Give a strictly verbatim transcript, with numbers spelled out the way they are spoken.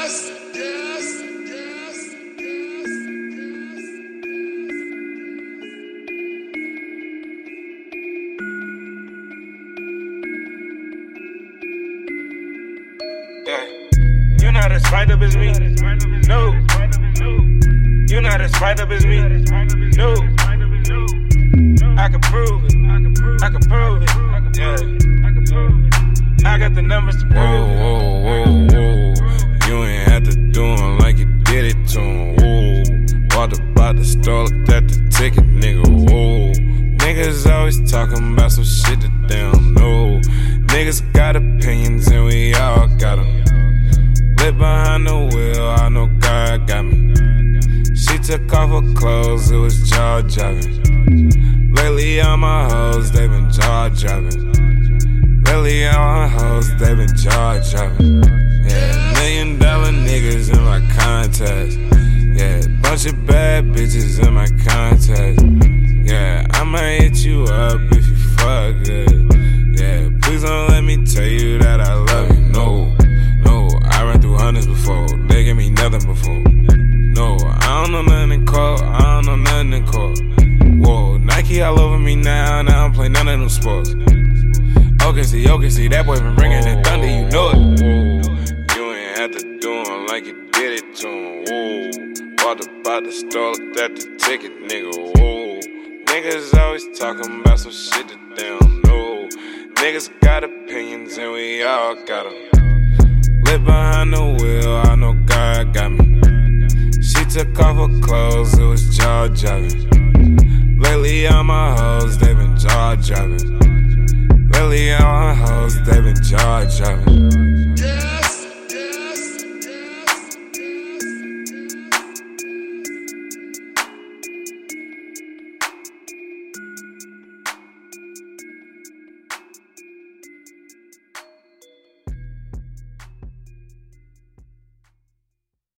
yes, yes, yes, yes, yes. Yeah. You not as fired up as me. No. You not as fired up as me. No. I can prove it. I can prove it. Yeah. I got the numbers to prove whoa, it. Whoa, whoa, whoa. You ain't had to do him like you did it to him. Whoa. Walked about the store, looked at the ticket, nigga. Whoa. Niggas always talking about some shit that they don't know. Niggas got opinions and we all got them. Lit behind the wheel, I know God got me. She took off her clothes, it was jaw dropping. Lately all my hoes, they been jaw dropping. Lately all my hoes, they been jaw dropping. Yeah, million dollar niggas in my contacts. Yeah, bunch of bad bitches in my contacts. Yeah, I might hit you up if you fuck good. Yeah, please don't let me tell you that I love you. No, no, I ran through hundreds before. They gave me nothing before. No, I don't know nothing in court. I don't know nothing in court. Whoa, Nike all over me now. Now I don't play none of them sports. Okay, see, okay, see, that boy been bringing the thunder, you know it. Whoa, you ain't had to do him like you did it to him. Whoa, walked about the store, looked at the ticket, nigga. Whoa, niggas always talking about some shit that they don't know. Niggas got opinions and we all got them. Lit behind the wheel, I know God got me. She took off her clothes, it was jaw dropping. Lately all my hoes, they been jaw dropping. Lately all my hoes, they been jaw dropping.